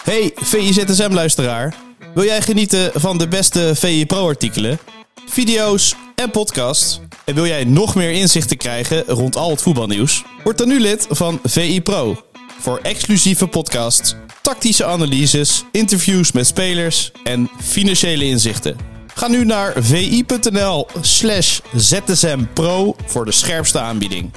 Hey VIZSM-luisteraar. Wil jij genieten van de beste VI Pro-artikelen, video's en podcasts? En wil jij nog meer inzichten krijgen rond al het voetbalnieuws? Word dan nu lid van VI Pro. Voor exclusieve podcasts, tactische analyses, interviews met spelers en financiële inzichten. Ga nu naar vi.nl/ZSMPro voor de scherpste aanbieding.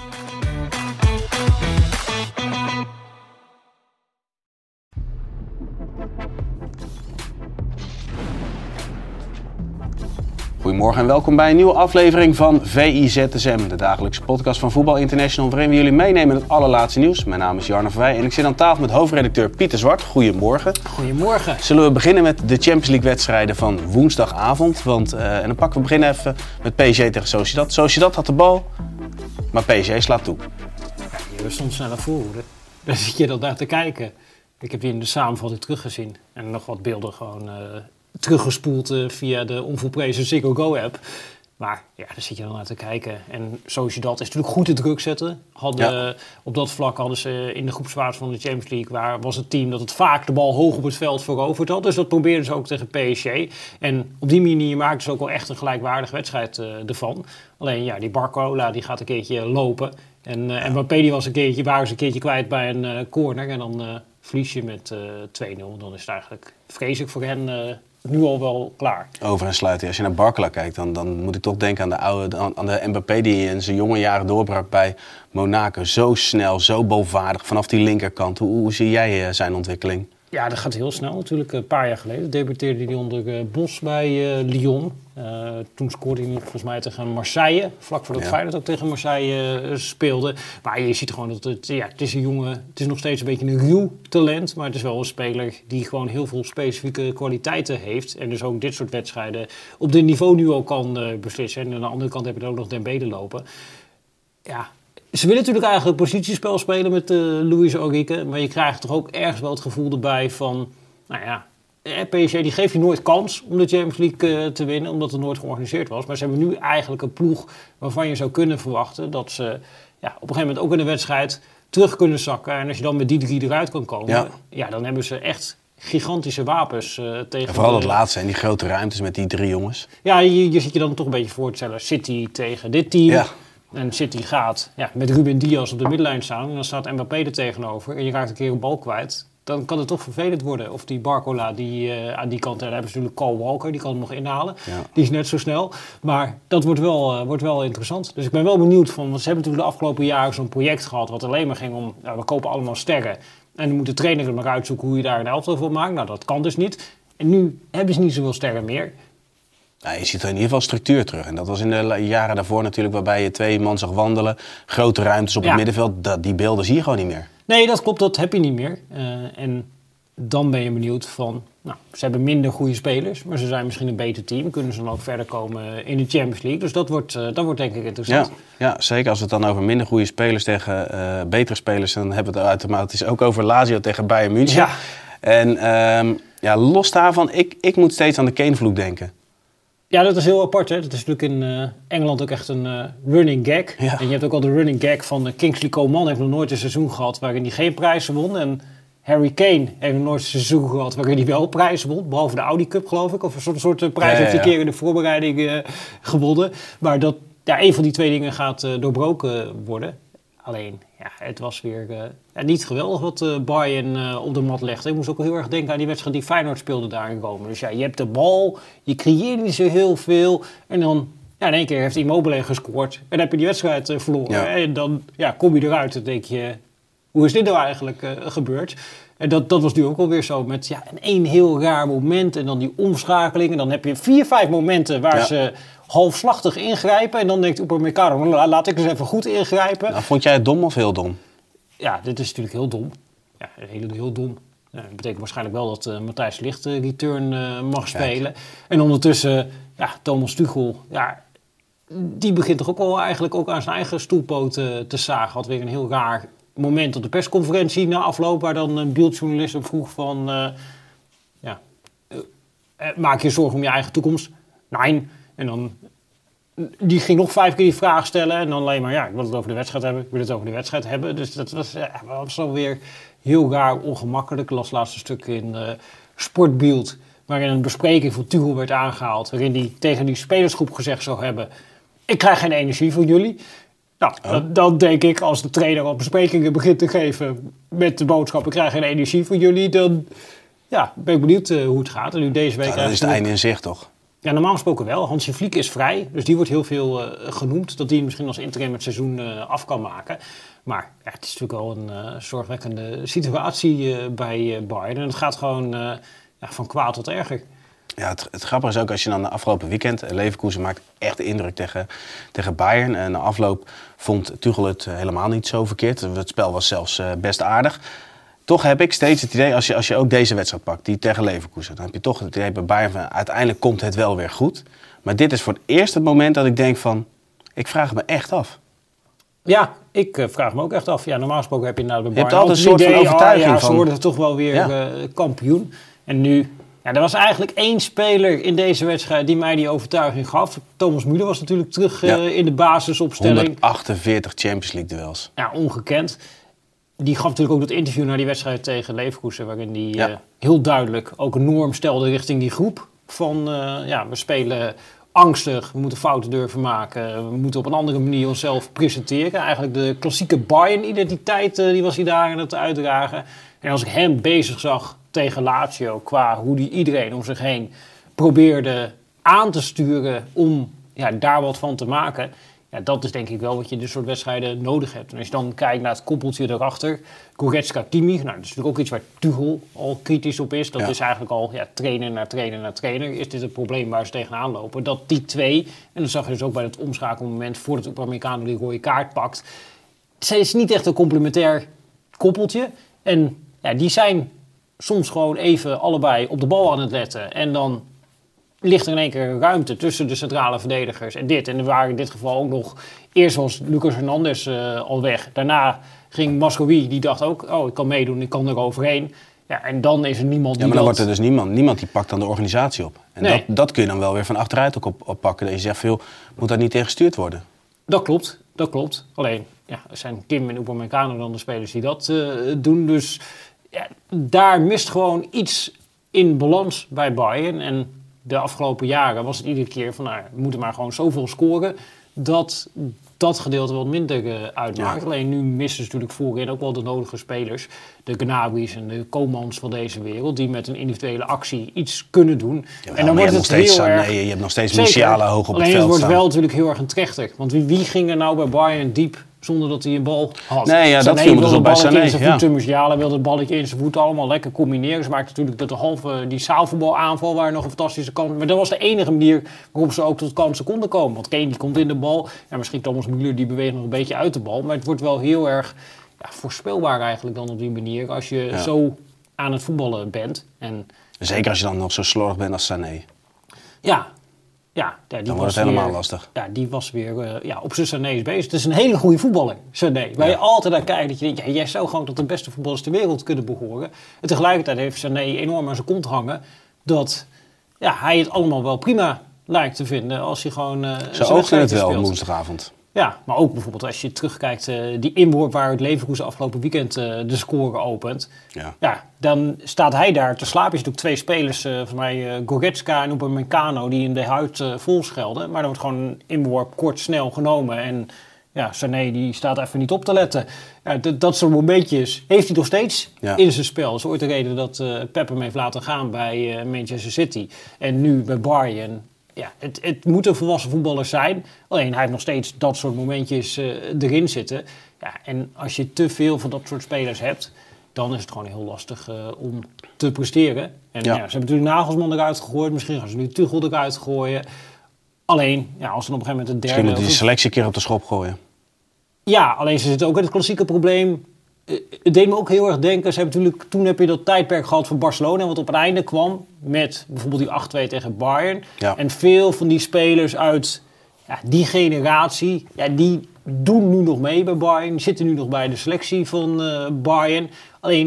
Goedemorgen en welkom bij een nieuwe aflevering van VIZSM, de dagelijkse podcast van Voetbal International, waarin we jullie meenemen in het allerlaatste nieuws. Mijn naam is Jarno Verwij en ik zit aan tafel met hoofdredacteur Pieter Zwart. Goedemorgen. Goedemorgen. Zullen we beginnen met de Champions League wedstrijden van woensdagavond? En dan beginnen we even met PSG tegen Sociedad. Sociedad had de bal, maar PSG slaat toe. Ja, we stonden sneller voorhoede. Daar zit je dan naar te kijken. Ik heb die in de samenvatting teruggezien en nog wat beelden gewoon teruggespoeld via de onvolprezen Ziggo Go app. Maar ja, daar zit je dan naar te kijken. En Sociedad is natuurlijk goed in druk zetten. Op dat vlak hadden ze in de groepsfase van de Champions League, was het team dat het vaak de bal hoog op het veld veroverd had. Dus dat probeerden ze ook tegen PSG. En op die manier maakten ze ook wel echt een gelijkwaardige wedstrijd ervan. Alleen ja, die Barcola die gaat een keertje lopen. En Mbappé die waren ze een keertje kwijt bij een corner. En dan verlies je met 2-0. Dan is het eigenlijk, vrees ik voor hen, nu al wel klaar. Over en sluiten. Als je naar Barcola kijkt, dan moet ik toch denken aan de Mbappé die in zijn jonge jaren doorbrak bij Monaco. Zo snel, zo balvaardig vanaf die linkerkant. Hoe zie jij zijn ontwikkeling? Ja, dat gaat heel snel natuurlijk. Een paar jaar geleden debuteerde hij onder Bos bij Lyon. Toen scoorde hij volgens mij tegen Marseille. Vlak voordat Feyenoord ook tegen Marseille speelde. Maar je ziet gewoon dat het is een jongen. Het is nog steeds een beetje een ruw talent. Maar het is wel een speler die gewoon heel veel specifieke kwaliteiten heeft. En dus ook dit soort wedstrijden op dit niveau nu al kan beslissen. En aan de andere kant heb je er ook nog Dembele lopen. Ja. Ze willen natuurlijk eigenlijk positiespel spelen met Luis Enrique. Maar je krijgt toch ook ergens wel het gevoel erbij van, PSG die geeft je nooit kans om de Champions League te winnen, omdat het nooit georganiseerd was. Maar ze hebben nu eigenlijk een ploeg waarvan je zou kunnen verwachten dat ze op een gegeven moment ook in de wedstrijd terug kunnen zakken. En als je dan met die 3 eruit kan komen, dan hebben ze echt gigantische wapens tegen. En vooral het laatste en die grote ruimtes met die 3 jongens. Ja, je zit je dan toch een beetje voor te stellen. City tegen dit team. Ja. En City gaat met Ruben Dias op de middenlijn staan. En dan staat Mbappé er tegenover. En je raakt een keer een bal kwijt. Dan kan het toch vervelend worden. Of die Barcola, die aan die kant... Daar hebben ze natuurlijk Cole Walker, die kan hem nog inhalen. Ja. Die is net zo snel. Maar dat wordt wel interessant. Dus ik ben wel benieuwd want ze hebben natuurlijk de afgelopen jaren zo'n project gehad wat alleen maar ging om, we kopen allemaal sterren. En dan moet de trainer er maar uitzoeken hoe je daar een elftal voor maakt. Nou, dat kan dus niet. En nu hebben ze niet zoveel sterren meer. Ja, je ziet er in ieder geval structuur terug. En dat was in de jaren daarvoor natuurlijk, waarbij je 2 man zag wandelen. Grote ruimtes op het middenveld. Die beelden zie je gewoon niet meer. Nee, dat klopt. Dat heb je niet meer. En dan ben je benieuwd van, ze hebben minder goede spelers. Maar ze zijn misschien een beter team. Kunnen ze dan ook verder komen in de Champions League. Dus dat wordt denk ik interessant. Ja, zeker. Als we het dan over minder goede spelers tegen betere spelers, dan hebben we het automatisch ook over Lazio tegen Bayern München. Ja. En los daarvan, ik moet steeds aan de Kane-vloek denken. Ja, dat is heel apart. Hè? Dat is natuurlijk in Engeland ook echt een running gag. Ja. En je hebt ook al de running gag van Kingsley Coman heeft nog nooit een seizoen gehad waarin hij geen prijzen won. En Harry Kane heeft nog nooit een seizoen gehad waarin hij wel prijzen won. Behalve de Audi Cup, geloof ik. Of een soort prijs heeft een keer in de voorbereiding gewonnen. Maar dat een van die 2 dingen gaat doorbroken worden. Alleen, het was weer niet geweldig wat Bayern op de mat legde. Ik moest ook heel erg denken aan die wedstrijd die Feyenoord speelde daar in Rome. Dus je hebt de bal, je creëert niet zo heel veel. En dan in één keer heeft Immobile gescoord. En dan heb je die wedstrijd verloren. Ja. En dan kom je eruit en denk je, hoe is dit nou eigenlijk gebeurd? En dat was nu ook alweer zo met één heel raar moment. En dan die omschakeling. En dan heb je 4-5 momenten waar ze halfslachtig ingrijpen. En dan denkt Upamecano, laat ik eens even goed ingrijpen. Nou, vond jij het dom of heel dom? Ja, dit is natuurlijk heel dom. Ja, heel dom. Dat betekent waarschijnlijk wel dat Matthijs de Ligt return mag spelen. En ondertussen, Thomas Tuchel, die begint toch ook wel eigenlijk ook aan zijn eigen stoelpoot te zagen. Had weer een heel raar moment op de persconferentie na afloop, waar dan een beeldjournalist hem vroeg van, maak je zorgen om je eigen toekomst? Nee. En dan die ging nog 5 keer die vraag stellen. En dan alleen maar, ik wil het over de wedstrijd hebben. Dus dat was alweer heel raar, ongemakkelijk. Ik las het laatste stuk in Sportbild, waarin een bespreking van Tuchel werd aangehaald. Waarin hij tegen die spelersgroep gezegd zou hebben: ik krijg geen energie van jullie. Nou, dan denk ik, als de trainer al besprekingen begint te geven met de boodschap: ik krijg geen energie van jullie, dan ben ik benieuwd hoe het gaat. En nu deze week dat is het einde in zicht, toch? Ja, normaal gesproken wel. Hansi Flick is vrij, dus die wordt heel veel genoemd. Dat die misschien als interim het seizoen af kan maken. Maar het is natuurlijk wel een zorgwekkende situatie bij Bayern. En het gaat gewoon van kwaad tot erger. Ja, het grappige is ook, als je dan de afgelopen weekend... Leverkusen maakt echt de indruk tegen Bayern. En na afloop vond Tuchel het helemaal niet zo verkeerd. Het spel was zelfs best aardig. Toch heb ik steeds het idee, als je ook deze wedstrijd pakt, die tegen Leverkusen, dan heb je toch het idee bij Bayern van, uiteindelijk komt het wel weer goed. Maar dit is voor het eerst het moment dat ik denk van, ik vraag het me echt af. Ja, ik vraag me ook echt af. Ja, normaal gesproken heb je nou bij Bayern... Je hebt altijd een soort van overtuiging van... ze worden toch wel weer kampioen. En nu... Ja, er was eigenlijk 1 speler in deze wedstrijd die mij die overtuiging gaf. Thomas Müller was natuurlijk terug in de basisopstelling. 148 Champions League duels. Ja, ongekend. Die gaf natuurlijk ook dat interview naar die wedstrijd tegen Leverkusen, waarin hij heel duidelijk ook een norm stelde richting die groep. Van, we spelen angstig, we moeten fouten durven maken, we moeten op een andere manier onszelf presenteren. Eigenlijk de klassieke Bayern-identiteit, die was hij daar aan het uitdragen. En als ik hem bezig zag tegen Lazio, qua hoe hij iedereen om zich heen probeerde aan te sturen om daar wat van te maken... Ja, dat is denk ik wel wat je in dit soort wedstrijden nodig hebt. En als je dan kijkt naar het koppeltje erachter, Goretzka-Kimmich, dat is natuurlijk ook iets waar Tuchel al kritisch op is. Dat is eigenlijk al trainer na trainer na trainer. Is dit het probleem waar ze tegenaan lopen? Dat die twee, en dat zag je dus ook bij het omschakelmoment voordat de Upamecano die rode kaart pakt. Het is niet echt een complementair koppeltje. En die zijn soms gewoon even allebei op de bal aan het letten. En dan ligt er in één keer ruimte tussen de centrale verdedigers en dit. En er waren in dit geval ook nog... Eerst was Lucas Hernandez al weg. Daarna ging Mascoui, die dacht ook... ik kan meedoen, ik kan er overheen. Ja, en dan is er niemand die maar dan wordt er dus niemand die pakt dan de organisatie op. En dat kun je dan wel weer van achteruit ook oppakken. Dat je zegt, moet dat niet tegengestuurd worden? Dat klopt. Alleen, zijn Kim en Upamecano dan de spelers die dat doen. Dus daar mist gewoon iets in balans bij Bayern. En de afgelopen jaren was het iedere keer van, we moeten maar gewoon zoveel scoren dat gedeelte wat minder uitmaakt. Ja. Alleen nu missen ze natuurlijk voorin ook wel de nodige spelers. De Gnabry's en de Komans van deze wereld, die met een individuele actie iets kunnen doen. Ja, en dan wordt het heel erg... Nee, je hebt nog steeds Musiala hoog op het veld staan. Alleen het wordt wel natuurlijk heel erg een trechter. Want wie ging er nou bij Bayern diep zonder dat hij een bal had? Nee, dat viel me dus op bij Sané. Musiala wilde het balletje in zijn voeten, allemaal lekker combineren. Ze maakten natuurlijk dat de halve die zaalvoetbalaanval waar nog een fantastische kans. Maar dat was de enige manier waarop ze ook tot kansen konden komen. Want Kane die komt in de bal. Ja, misschien Thomas Müller die beweegt nog een beetje uit de bal. Maar het wordt wel heel erg voorspelbaar eigenlijk dan op die manier. Als je zo aan het voetballen bent. En zeker als je dan nog zo slordig bent als Sané. Dan wordt het helemaal lastig. Ja, die was weer op zijn Sané's bezig. Het is een hele goede voetballer, Sané. Waar je altijd naar kijkt dat je denkt, jij zou gewoon tot de beste voetballers ter wereld kunnen behoren. En tegelijkertijd heeft Sané enorm aan zijn kont hangen dat hij het allemaal wel prima lijkt te vinden als hij gewoon zo oogde het wel op woensdagavond. Ja, maar ook bijvoorbeeld als je terugkijkt, die inworp waar het Leverkusen afgelopen weekend de score opent. Ja, dan staat hij daar te slapen. Je ziet ook 2 spelers, van mij Goretzka en Upamecano, die in de huid vol schelden. Maar dan wordt gewoon een inworp kort, snel genomen. En Sané die staat even niet op te letten. Ja, dat soort momentjes heeft hij nog steeds in zijn spel. Dat is ooit de reden dat Pep hem heeft laten gaan bij Manchester City. En nu bij Bayern. Ja, het moet een volwassen voetballer zijn. Alleen hij heeft nog steeds dat soort momentjes erin zitten. Ja, en als je te veel van dat soort spelers hebt, dan is het gewoon heel lastig om te presteren. En ze hebben natuurlijk Nagelsman eruit gegooid. Misschien gaan ze nu Tuchel eruit gooien. Alleen, als ze op een gegeven moment een derde... Misschien moeten die selectie een keer op de schop gooien. Ja, alleen ze zitten ook in het klassieke probleem. Het deed me ook heel erg denken. Toen heb je dat tijdperk gehad van Barcelona, wat op het einde kwam met bijvoorbeeld die 8-2 tegen Bayern. Ja. En veel van die spelers uit die generatie, die doen nu nog mee bij Bayern. Die zitten nu nog bij de selectie van Bayern. Alleen,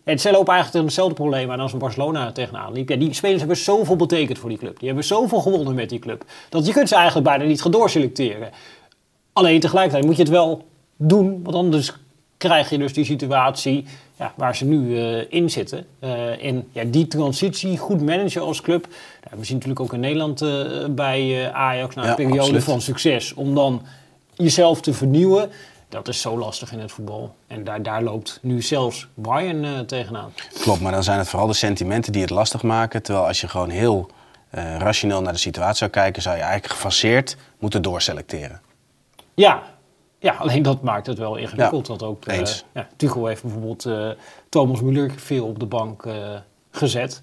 En zij lopen eigenlijk tegen hetzelfde probleem aan als Barcelona tegenaan liep. Ja, die spelers hebben zoveel betekend voor die club. Die hebben zoveel gewonnen met die club. Dat je kunt ze eigenlijk bijna niet gaan doorselecteren. Alleen tegelijkertijd moet je het wel doen, want anders krijg je dus die situatie waar ze nu in zitten. En die transitie goed managen als club. We zien natuurlijk ook in Nederland bij Ajax na een periode absoluut. van succes. Om dan jezelf te vernieuwen. Dat is zo lastig in het voetbal. En daar loopt nu zelfs Bayern tegenaan. Klopt, maar dan zijn het vooral de sentimenten die het lastig maken. Terwijl als je gewoon heel rationeel naar de situatie zou kijken, zou je eigenlijk gefaseerd moeten doorselecteren. Ja, alleen dat maakt het wel ingewikkeld. Ja, want ook Tuchel heeft bijvoorbeeld Thomas Müller veel op de bank gezet.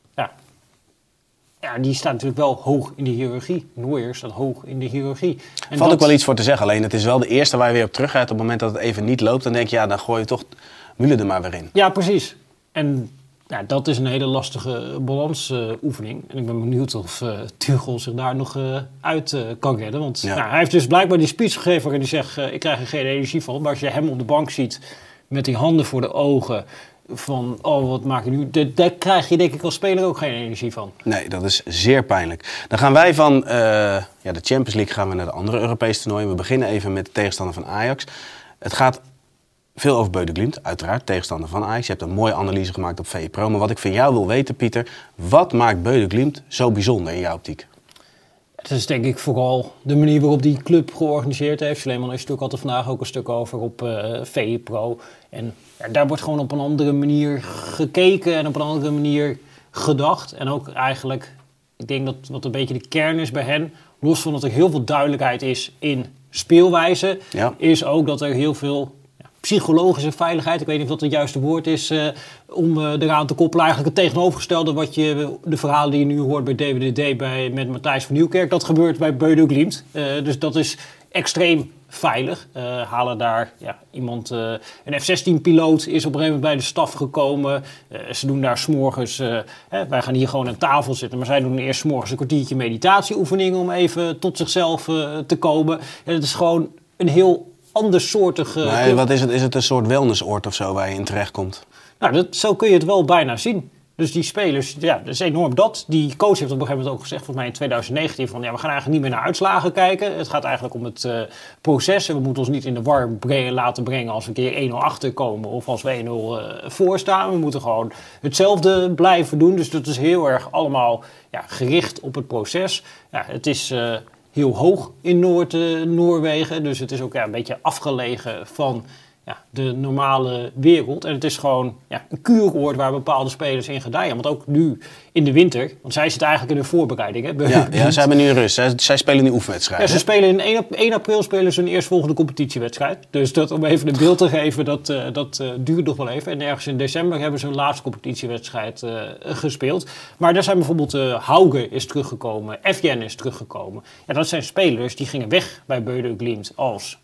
Ja, die staat natuurlijk wel hoog in de hiërarchie. Neuer staat hoog in de hiërarchie. Er valt ook wel iets voor te zeggen. Alleen het is wel de eerste waar je weer op terug gaat. Op het moment dat het even niet loopt, dan denk je, dan gooi je toch Müller er maar weer in. Ja, precies. En dat is een hele lastige balansoefening. En ik ben benieuwd of Tuchel zich daar nog uit kan redden. Want hij heeft dus blijkbaar die speech gegeven waarin hij zegt, ik krijg er geen energie van. Maar als je hem op de bank ziet met die handen voor de ogen, van, wat maak je nu? Daar krijg je denk ik als speler ook geen energie van. Nee, dat is zeer pijnlijk. Dan gaan wij van de Champions League gaan we naar de andere Europese toernooien. We beginnen even met de tegenstander van Ajax. Het gaat veel over Beu de Glimt, uiteraard, tegenstander van Ajax. Je hebt een mooie analyse gemaakt op VE Pro. Maar wat ik van jou wil weten, Pieter, wat maakt Beu de Glimt zo bijzonder in jouw optiek? Het is denk ik vooral de manier waarop die club georganiseerd heeft. Sleeman heeft natuurlijk altijd vandaag ook een stuk over op VE Pro. En daar wordt gewoon op een andere manier gekeken en op een andere manier gedacht. En ook eigenlijk, ik denk dat wat een beetje de kern is bij hen, los van dat er heel veel duidelijkheid is in speelwijze, is ook dat er heel veel psychologische veiligheid, ik weet niet of dat het juiste woord is, om eraan te koppelen. Eigenlijk het tegenovergestelde wat de verhalen die je nu hoort bij DWDD met Matthijs van Nieuwkerk, dat gebeurt bij Beu de Glimt. Dus dat is extreem veilig. Halen daar iemand, een F-16-piloot is op een gegeven moment bij de staf gekomen. Ze doen daar 's morgens, wij gaan hier gewoon aan tafel zitten, maar zij doen eerst 's morgens een kwartiertje meditatieoefeningen om even tot zichzelf te komen. En het is gewoon een heel andersoortig. Wat is het? Is het een soort wellnessoord of zo waar je in terechtkomt? Nou, zo kun je het wel bijna zien. Dus die spelers, dat is enorm dat. Die coach heeft op een gegeven moment ook gezegd, volgens mij in 2019, van we gaan eigenlijk niet meer naar uitslagen kijken. Het gaat eigenlijk om het proces. En we moeten ons niet in de war laten brengen als we een keer 1-0 achterkomen of als we 1-0 voor staan. We moeten gewoon hetzelfde blijven doen. Dus dat is heel erg allemaal gericht op het proces. Het is heel hoog in Noorwegen. Dus het is ook een beetje afgelegen van de normale wereld. En het is gewoon een kuuroord waar bepaalde spelers in gedijen. Want ook nu in de winter, want zij zitten eigenlijk in de voorbereiding. Hè? Ja, zij hebben nu rust. Zij spelen nu oefenwedstrijden. Ja, ze spelen in 1 april spelen ze hun eerstvolgende competitiewedstrijd. Dus om even een beeld te geven, dat duurt nog wel even. En ergens in december hebben ze hun laatste competitiewedstrijd gespeeld. Maar daar zijn bijvoorbeeld Hauge is teruggekomen, Evjen is teruggekomen. Ja, dat zijn spelers die gingen weg bij Beu de Glimt als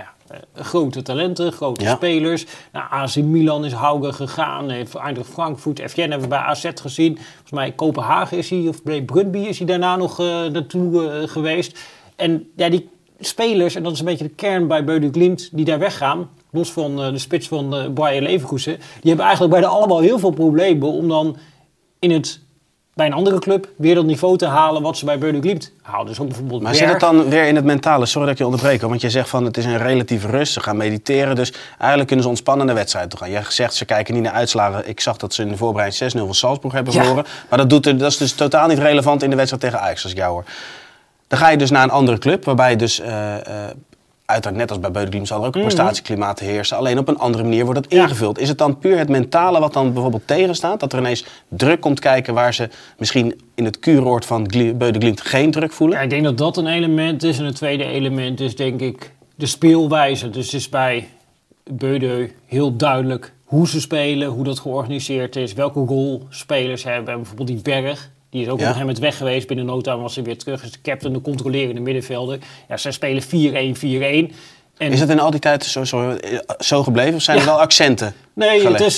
grote talenten, grote spelers. Naar AC Milan is Hauge gegaan. Eintracht Frankfurt, Evjen hebben we bij AZ gezien. Volgens mij Kopenhagen is hij, of bij Brøndby is hij daarna nog naartoe geweest. En die spelers, en dat is een beetje de kern bij Beu de Glimt, die daar weggaan, los van de spits van Bayer Leverkusen, die hebben eigenlijk bijna allemaal heel veel problemen om dan bij een andere club weer dat niveau te halen wat ze bij Beu de Glimt halen. Dus ook bijvoorbeeld maar zit het dan weer in het mentale? Sorry dat ik je onderbreek, want je zegt van het is een relatieve rust. Ze gaan mediteren, dus eigenlijk kunnen ze ontspannen naar de wedstrijd toe gaan. Je zegt ze kijken niet naar uitslagen. Ik zag dat ze in de voorbereiding 6-0 van Salzburg hebben verloren. Maar dat is dus totaal niet relevant in de wedstrijd tegen Ajax, als ik jou hoor. Dan ga je dus naar een andere club, waarbij je dus uiteraard net als bij Beu de Glimt zal er ook een prestatieklimaat heersen. Alleen op een andere manier wordt dat ingevuld. Is het dan puur het mentale wat dan bijvoorbeeld tegenstaat? Dat er ineens druk komt kijken waar ze misschien in het kuuroord van Beu de Glimt geen druk voelen? Ja, ik denk dat dat een element is. En het tweede element is denk ik de speelwijze. Dus het is bij Beu de heel duidelijk hoe ze spelen, hoe dat georganiseerd is, welke rol spelers hebben. En bijvoorbeeld die Berg. Die is ook op een gegeven moment weg geweest. Binnen no time was hij weer terug. Is de captain, de controlerende middenvelder. Ja, zij spelen 4-1-4-1. En is het in al die tijd zo gebleven? Of zijn er wel accenten Nee, gelegd? het is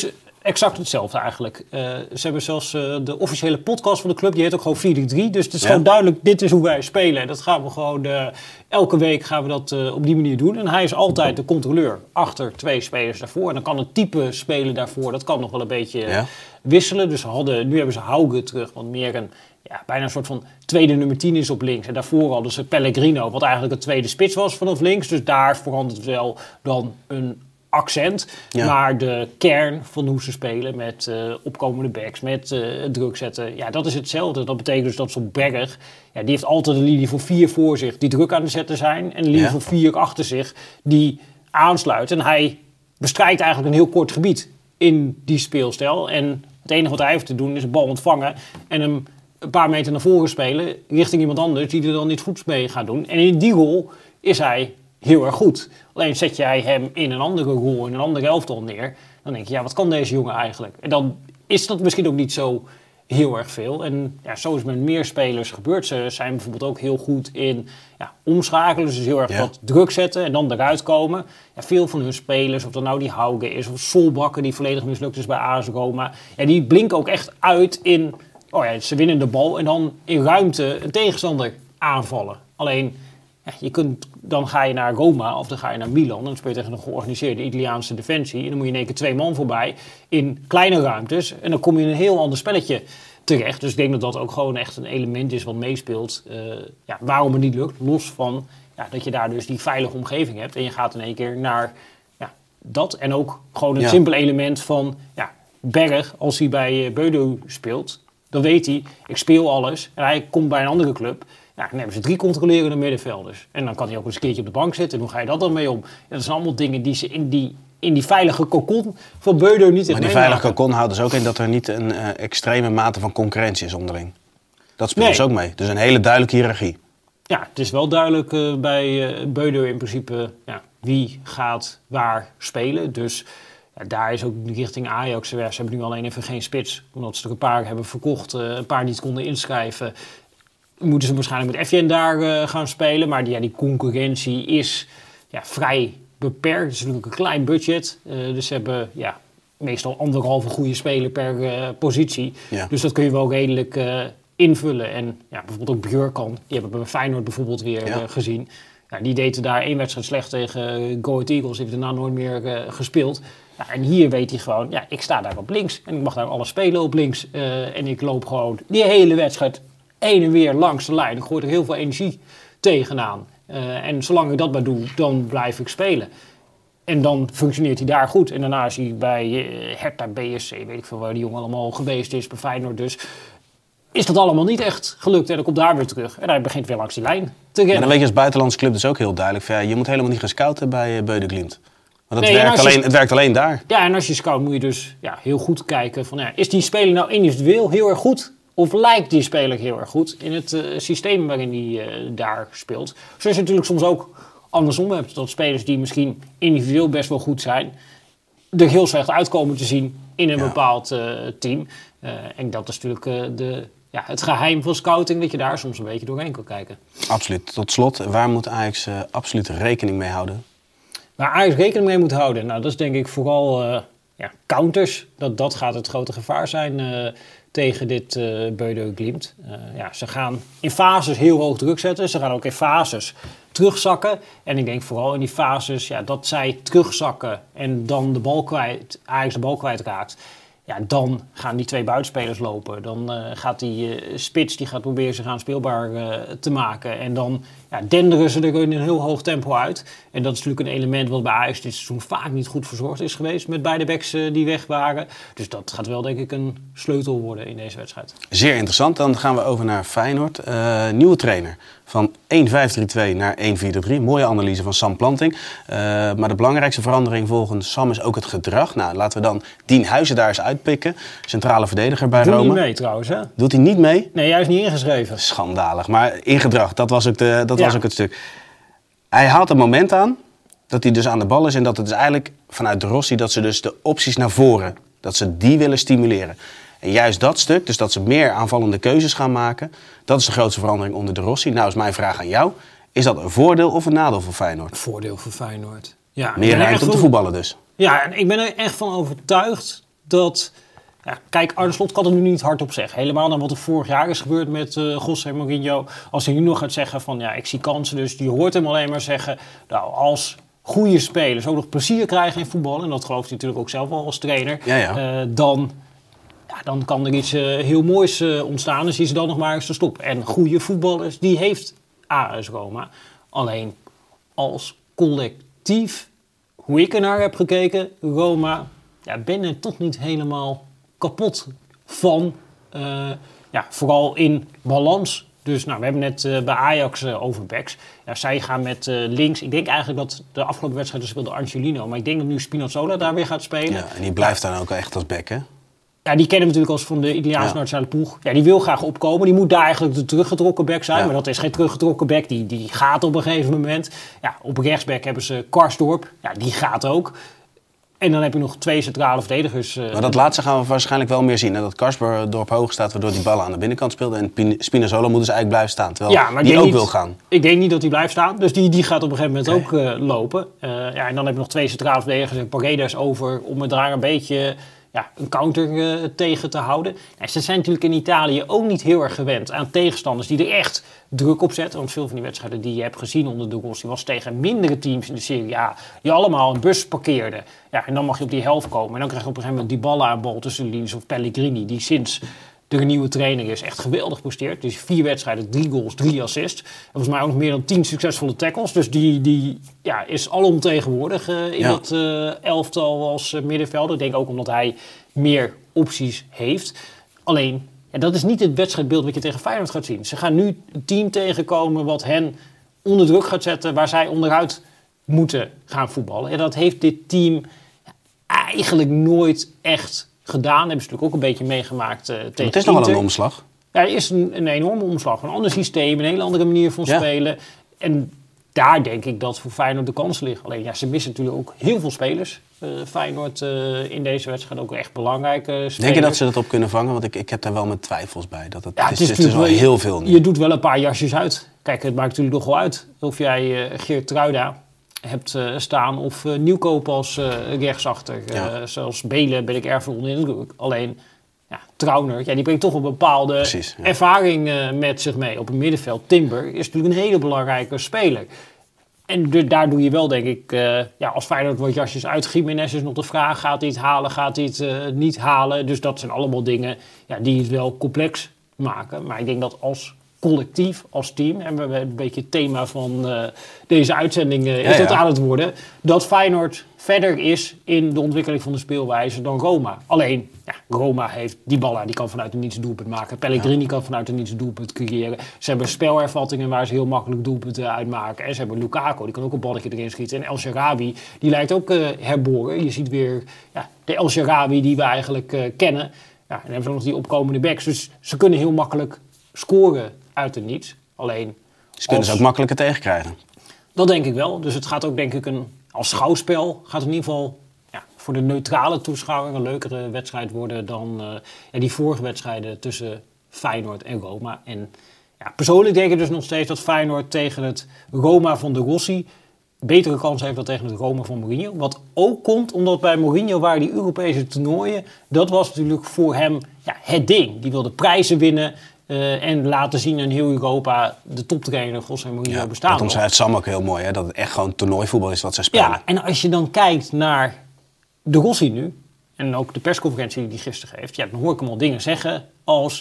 exact hetzelfde eigenlijk. Ze hebben zelfs de officiële podcast van de club, die heet ook gewoon 4-3. Dus het is gewoon duidelijk, dit is hoe wij spelen. Dat gaan we gewoon, elke week gaan we dat op die manier doen. En hij is altijd de controleur achter 2 spelers daarvoor. En dan kan het type spelen daarvoor, dat kan nog wel een beetje wisselen. Dus nu hebben ze Hauge terug, want meer bijna een soort van tweede nummer 10 is op links. En daarvoor hadden ze Pellegrino, wat eigenlijk een tweede spits was vanaf links. Dus daar verandert wel dan een accent. Ja. Maar de kern van hoe ze spelen met opkomende backs, met druk zetten, dat is hetzelfde. Dat betekent dus dat zo'n Berg, die heeft altijd een linie van 4 voor zich die druk aan het zetten zijn. En een linie van 4 achter zich die aansluit. En hij bestrijkt eigenlijk een heel kort gebied in die speelstijl. En het enige wat hij heeft te doen is een bal ontvangen en hem een paar meter naar voren spelen richting iemand anders die er dan iets goeds mee gaat doen. En in die rol is hij heel erg goed. Alleen zet jij hem in een andere rol, in een andere elftal neer, dan denk je, wat kan deze jongen eigenlijk? En dan is dat misschien ook niet zo heel erg veel. En zo is het met meer spelers gebeurd. Ze zijn bijvoorbeeld ook heel goed in omschakelen, dus heel erg wat druk zetten en dan eruit komen. Veel van hun spelers, of dat nou die Hauge is, of Solbakken die volledig mislukt is bij AS Roma, die blinken ook echt uit in, ze winnen de bal en dan in ruimte een tegenstander aanvallen. Alleen, dan ga je naar Roma of dan ga je naar Milan. Dan speel je tegen een georganiseerde Italiaanse defensie. En dan moet je in één keer 2 man voorbij in kleine ruimtes. En dan kom je in een heel ander spelletje terecht. Dus ik denk dat dat ook gewoon echt een element is wat meespeelt. Waarom het niet lukt. Los van dat je daar dus die veilige omgeving hebt. En je gaat in één keer naar dat. En ook gewoon het simpele element van Berg, als hij bij Beudo speelt, dan weet hij, ik speel alles. En hij komt bij een andere club. Dan hebben ze 3 controlerende middenvelders. En dan kan hij ook eens een keertje op de bank zitten. En hoe ga je dat dan mee om? En dat zijn allemaal dingen die ze in die veilige cocon van Beudo niet in. Maar die veilige cocon houdt dus ook in dat er niet een extreme mate van concurrentie is onderling. Dat speelt dus ook mee. Dus een hele duidelijke hiërarchie. Ja, het is wel duidelijk bij Beudo in principe wie gaat waar spelen. Dus daar is ook richting Ajax. Ze hebben nu alleen even geen spits. Omdat ze er een paar hebben verkocht. Een paar niet konden inschrijven. Moeten ze waarschijnlijk met FJN daar gaan spelen. Maar die concurrentie is vrij beperkt. Het is natuurlijk een klein budget. Dus ze hebben meestal 1,5 goede speler per positie. Ja. Dus dat kun je wel redelijk invullen. En bijvoorbeeld ook Björkan. Die hebben we bij Feyenoord bijvoorbeeld weer gezien. Die deed daar 1 wedstrijd slecht tegen Go Ahead Eagles. Die heeft daarna nooit meer gespeeld. En hier weet hij gewoon, ik sta daar op links. En ik mag daar alles spelen op links. En ik loop gewoon die hele wedstrijd heen en weer langs de lijn. Ik gooi er heel veel energie tegenaan. En zolang ik dat maar doe, dan blijf ik spelen. En dan functioneert hij daar goed. En daarna is hij bij Hertha BSC, weet ik veel waar die jongen allemaal geweest is, bij Feyenoord dus. Is dat allemaal niet echt gelukt en dan komt daar weer terug. En hij begint weer langs die lijn te rennen. Maar dan weet je als buitenlandse club dus ook heel duidelijk. Je moet helemaal niet gaan scouten bij Beude Glimt. Want het werkt alleen daar. Ja, en als je scout moet je dus heel goed kijken van, is die speler nou individueel heel erg goed? Of lijkt die speler heel erg goed in het systeem waarin hij daar speelt? Zoals je natuurlijk soms ook andersom hebt. Dat spelers die misschien individueel best wel goed zijn, er heel slecht uitkomen te zien in een bepaald team. En dat is natuurlijk het geheim van scouting, dat je daar soms een beetje doorheen kan kijken. Absoluut. Tot slot, waar moet Ajax absoluut rekening mee houden? Waar Ajax rekening mee moet houden? Nou, dat is denk ik vooral counters. Dat gaat het grote gevaar zijn tegen dit Beude Glimt. Ze gaan in fases heel hoog druk zetten. Ze gaan ook in fases terugzakken. En ik denk vooral in die fases dat zij terugzakken en dan Ajax de bal kwijtraakt. Dan gaan die 2 buitenspelers lopen. Dan gaat die spits die gaat proberen zich aanspeelbaar te maken. En dan denderen ze er in een heel hoog tempo uit. En dat is natuurlijk een element wat bij Ajax dit seizoen vaak niet goed verzorgd is geweest. Met beide backs die weg waren. Dus dat gaat wel denk ik een sleutel worden in deze wedstrijd. Zeer interessant. Dan gaan we over naar Feyenoord. Nieuwe trainer. Van 1-5-3-2 naar 1-4-3. Mooie analyse van Sam Planting. Maar de belangrijkste verandering volgens Sam is ook het gedrag. Nou, laten we dan Dien Huizen daar eens uitpikken. Centrale verdediger bij Roma. Doet hij niet mee trouwens, hè? Doet hij niet mee? Nee, hij is niet ingeschreven. Schandalig. Maar in gedrag, dat was ook het stuk. Hij haalt een moment aan dat hij dus aan de bal is. En dat het is eigenlijk vanuit de Rossi dat ze dus de opties naar voren, dat ze die willen stimuleren. En juist dat stuk, dus dat ze meer aanvallende keuzes gaan maken, dat is de grootste verandering onder de Rossi. Nou is mijn vraag aan jou. Is dat een voordeel of een nadeel voor Feyenoord? Een voordeel voor Feyenoord. Ja, meer ruimte om te voetballen dus. Ja, en ik ben er echt van overtuigd dat... Ja, kijk, Arne Slot kan er nu niet hardop zeggen. Helemaal naar wat er vorig jaar is gebeurd met José Mourinho. Als hij nu nog gaat zeggen van ik zie kansen. Dus die hoort hem alleen maar zeggen. Nou, als goede spelers ook nog plezier krijgen in voetbal. En dat gelooft hij natuurlijk ook zelf wel als trainer. Dan kan er iets heel moois ontstaan. Dus is er dan nog maar eens te stoppen. En goede voetballers, die heeft AS Roma. Alleen als collectief, hoe ik ernaar heb gekeken, Roma, ben er toch niet helemaal kapot van. Vooral in balans. Dus we hebben net bij Ajax over backs. Ja, zij gaan met links. Ik denk eigenlijk dat de afgelopen wedstrijd speelde Angelino. Maar ik denk dat nu Spinazzola daar weer gaat spelen. Ja, en die blijft dan ook echt als back, hè? Ja, die kennen we natuurlijk als van de Italiaanse nationale ploeg. Ja, die wil graag opkomen. Die moet daar eigenlijk de teruggetrokken back zijn. Ja. Maar dat is geen teruggetrokken back. Die gaat op een gegeven moment. Ja, op rechtsback hebben ze Karsdorp. Ja, die gaat ook. En dan heb je nog 2 centrale verdedigers. Maar dat laatste gaan we waarschijnlijk wel meer zien. Hè? Dat Karsdorp hoog staat, waardoor die ballen aan de binnenkant speelden. En Spinazzola moet dus eigenlijk blijven staan. Terwijl maar die ook wil gaan. Ik denk niet dat hij blijft staan. Dus die gaat op een gegeven moment ook lopen. En dan heb je nog 2 centrale verdedigers en Paredes over. Om er daar een beetje een counter tegen te houden. Ze zijn natuurlijk in Italië ook niet heel erg gewend aan tegenstanders die er echt druk op zetten. Want veel van die wedstrijden die je hebt gezien onder de Rossi was tegen mindere teams in de Serie A. Die allemaal een bus parkeerden. Ja, en dan mag je op die helft komen. En dan krijg je op een gegeven moment Dybala aan bal tussen de linies of Pellegrini. Die sinds er een nieuwe trainer is echt geweldig presteert. Dus 4 wedstrijden, 3 goals, 3 assists. En volgens mij ook nog meer dan 10 succesvolle tackles. Dus die is alomtegenwoordig in dat elftal als middenvelder. Ik denk ook omdat hij meer opties heeft. Alleen, dat is niet het wedstrijdbeeld wat je tegen Feyenoord gaat zien. Ze gaan nu een team tegenkomen wat hen onder druk gaat zetten, waar zij onderuit moeten gaan voetballen. En dat heeft dit team eigenlijk nooit echt gedaan. Hebben ze natuurlijk ook een beetje meegemaakt tegen Inter. Het is nog wel een omslag. Ja, er is een enorme omslag. Een ander systeem, een hele andere manier van spelen. En daar denk ik dat voor Feyenoord de kans ligt. Alleen ze missen natuurlijk ook heel veel spelers. Feyenoord in deze wedstrijd ook echt belangrijke spelers. Denk je dat ze dat op kunnen vangen? Want ik heb daar wel mijn twijfels bij. Dat het is wel heel veel nu. Je doet wel een paar jasjes uit. Kijk, het maakt natuurlijk nog wel uit of jij Geert Truida hebt staan of Nieuwkoop als rechtsachter. Zelfs Belen ben ik erg veel onder indruk. Alleen Trauner, die brengt toch een bepaalde ervaring met zich mee. Op het middenveld, Timber is natuurlijk een hele belangrijke speler. En daar doe je wel, denk ik, als Feyenoord wat jasjes uit. Gimenez is nog de vraag, gaat hij het halen, gaat hij het niet halen? Dus dat zijn allemaal dingen die het wel complex maken. Maar ik denk dat als collectief, als team, en we hebben een beetje het thema van deze uitzending is dat aan het worden, dat Feyenoord verder is in de ontwikkeling van de speelwijze dan Roma. Alleen, Roma heeft Dybala, die kan vanuit een niets doelpunt maken. Pellegrini kan vanuit een niets doelpunt creëren. Ze hebben spelervattingen waar ze heel makkelijk doelpunten uitmaken. En ze hebben Lukaku, die kan ook een balletje erin schieten. En El Shaarawy, die lijkt ook herboren. Je ziet weer de El Shaarawy die we eigenlijk kennen. En dan hebben ze ook nog die opkomende backs. Dus ze kunnen heel makkelijk scoren uit het niets. Alleen, ze kunnen ze ook makkelijker tegenkrijgen. Dat denk ik wel. Dus het gaat ook, denk ik, als schouwspel gaat het in ieder geval voor de neutrale toeschouwer een leukere wedstrijd worden dan die vorige wedstrijden tussen Feyenoord en Roma. En persoonlijk denk ik dus nog steeds dat Feyenoord tegen het Roma van de Rossi betere kans heeft dan tegen het Roma van Mourinho. Wat ook komt omdat bij Mourinho waren die Europese toernooien, dat was natuurlijk voor hem het ding. Die wilde prijzen winnen. En laten zien in heel Europa de toptrainer José Mourinho bestaan. Daarom zei het Sam ook heel mooi, dat het echt gewoon toernooivoetbal is wat zij spelen. Ja, en als je dan kijkt naar de Rossi nu, en ook de persconferentie die hij gisteren geeft, dan hoor ik hem al dingen zeggen als,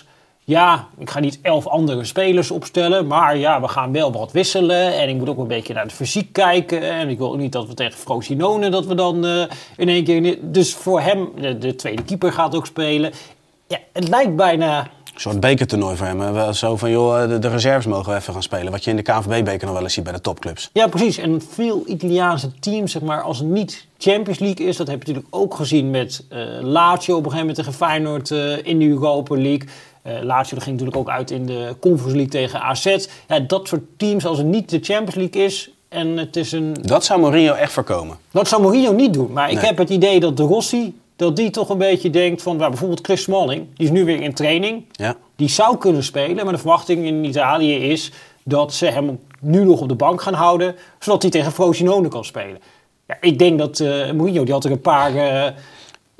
ik ga niet 11 andere spelers opstellen, maar we gaan wel wat wisselen. En ik moet ook een beetje naar het fysiek kijken. En ik wil ook niet dat we tegen Frosinone, dat we dan in één keer... Dus voor hem, de tweede keeper gaat ook spelen. Ja, het lijkt bijna... Een soort bekertoernooi voor hem. Zo van, de reserves mogen we even gaan spelen. Wat je in de KNVB-beker nog wel eens ziet bij de topclubs. Ja, precies. En veel Italiaanse teams, als het niet Champions League is, dat heb je natuurlijk ook gezien met Lazio op een gegeven moment tegen Feyenoord in de Europa League. Lazio ging natuurlijk ook uit in de Conference League tegen AZ. Ja, dat soort teams, als het niet de Champions League is en het is een... Dat zou Mourinho echt voorkomen. Dat zou Mourinho niet doen. Maar ik heb het idee dat de Rossi, dat die toch een beetje denkt van, bijvoorbeeld Chris Smalling, die is nu weer in training. Ja. Die zou kunnen spelen, maar de verwachting in Italië is dat ze hem nu nog op de bank gaan houden, zodat hij tegen Frosinone kan spelen. Ja, ik denk dat Mourinho, die had er een paar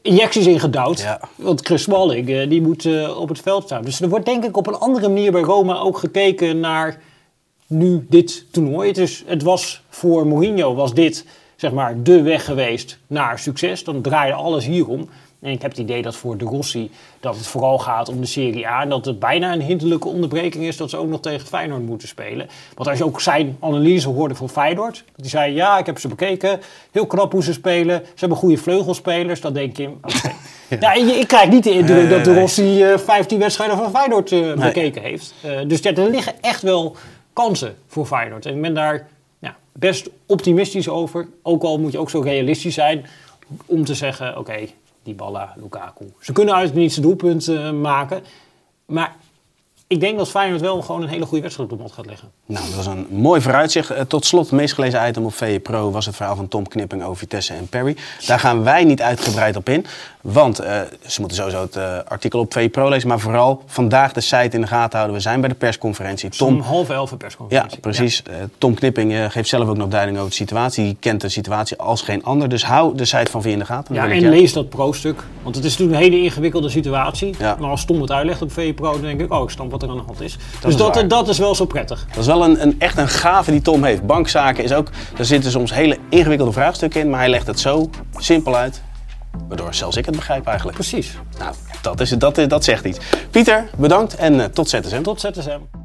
injecties ingedouwd. Ja. Want Chris Smalling, die moet op het veld staan. Dus er wordt denk ik op een andere manier bij Roma ook gekeken naar nu dit toernooi. Het was voor Mourinho was dit zeg maar de weg geweest naar succes. Dan draaide alles hierom. En ik heb het idee dat voor De Rossi dat het vooral gaat om de Serie A. En dat het bijna een hinderlijke onderbreking is dat ze ook nog tegen Feyenoord moeten spelen. Want als je ook zijn analyse hoorde van Feyenoord. Die zei, ja, ik heb ze bekeken. Heel knap hoe ze spelen. Ze hebben goede vleugelspelers. Dan denk je, oké. Ja, ik krijg niet de indruk dat De Rossi 15 wedstrijden van Feyenoord bekeken heeft. Dus er liggen echt wel kansen voor Feyenoord. En ik ben daar best optimistisch over. Ook al moet je ook zo realistisch zijn om te zeggen, oké, Dybala, Lukaku. Ze kunnen uit het niets doelpunt maken. Maar ik denk dat Feyenoord wel gewoon een hele goede wedstrijd op de mat gaat leggen. Nou, dat was een mooi vooruitzicht. Tot slot, het meest gelezen item op VE Pro was het verhaal van Tom Knipping over Vitesse en Perry. Daar gaan wij niet uitgebreid op in. Want ze moeten sowieso het artikel op VE Pro lezen. Maar vooral vandaag de site in de gaten houden. We zijn bij de persconferentie. Om 10:30 persconferentie. Ja, precies. Ja. Tom Knipping geeft zelf ook nog duiding over de situatie. Die kent de situatie als geen ander. Dus hou de site van VE in de gaten. Ja, en lees dat pro-stuk. Want het is natuurlijk een hele ingewikkelde situatie. Ja. Maar als Tom het uitlegt op VE Pro, dan denk ik, ik snap wat er aan de hand is. Dat is wel zo prettig. Dat is wel echt een gave die Tom heeft. Bankzaken is ook, daar zitten soms hele ingewikkelde vraagstukken in. Maar hij legt het zo simpel uit. Waardoor zelfs ik het begrijp eigenlijk. Precies. Nou, dat zegt iets. Pieter, bedankt en tot ZSM. Tot ZSM.